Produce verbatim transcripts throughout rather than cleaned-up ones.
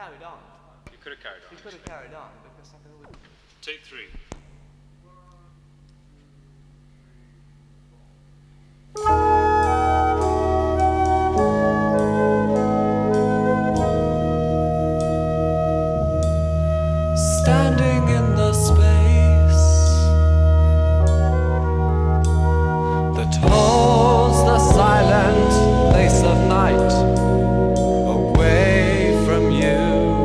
carried on. You could have carried on. We could have carried on because something would. Take three. Standing in the space that holds the silent place of night away from you,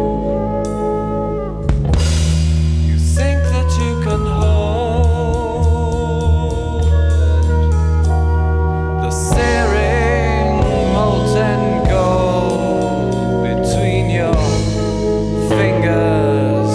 you think that you can hold the searing molten gold between your fingers.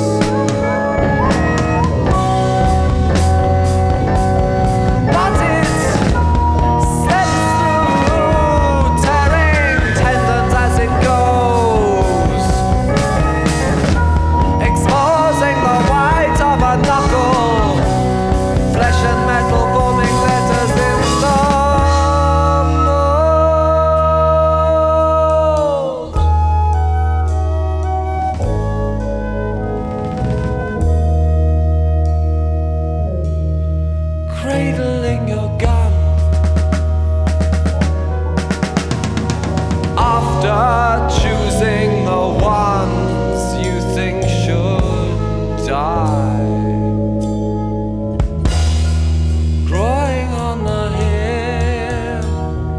Cradling your gun after choosing the ones you think should die, growing on the hill,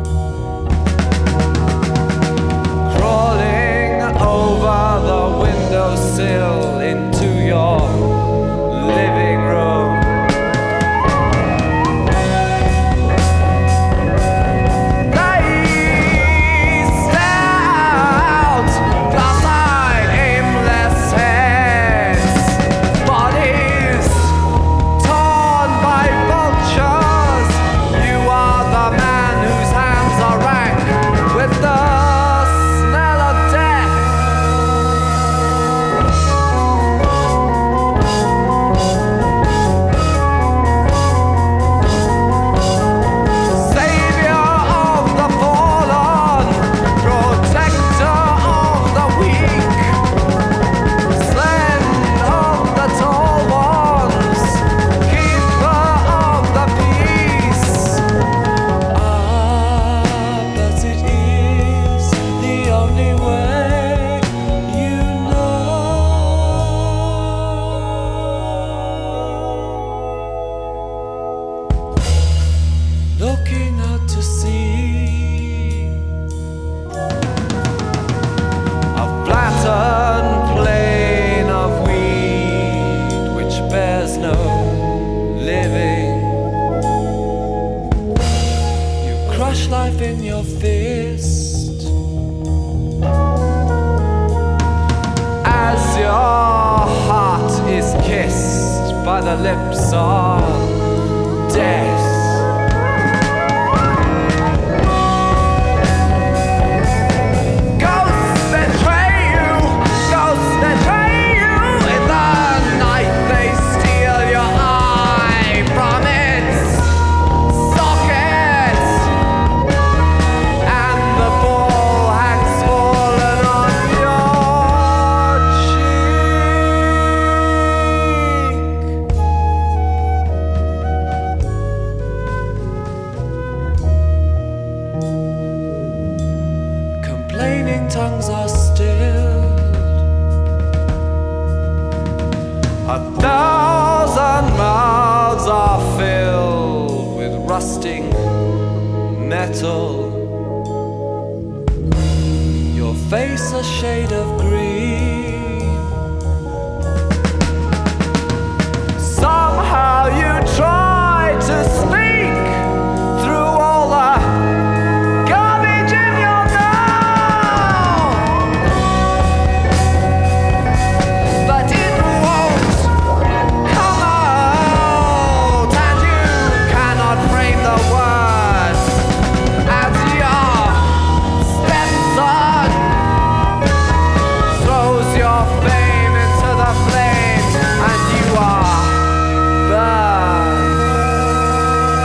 crawling over the windowsill into your living room. Looking out to sea, a flattened plain of weed which bears no living. You crush life in your fist as your heart is kissed by the lips of death. Complaining tongues are stilled. A thousand mouths are filled with rusting metal. Your face a shade of green. Somehow you try to sneak through all the garbage in your mouth, but it won't come out, and you cannot frame the words as your stepson throws your fame into the flames, and you are burned.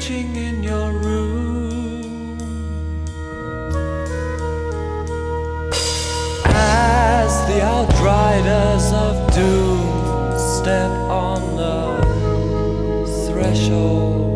waiting in your room as the outriders of doom step on the threshold.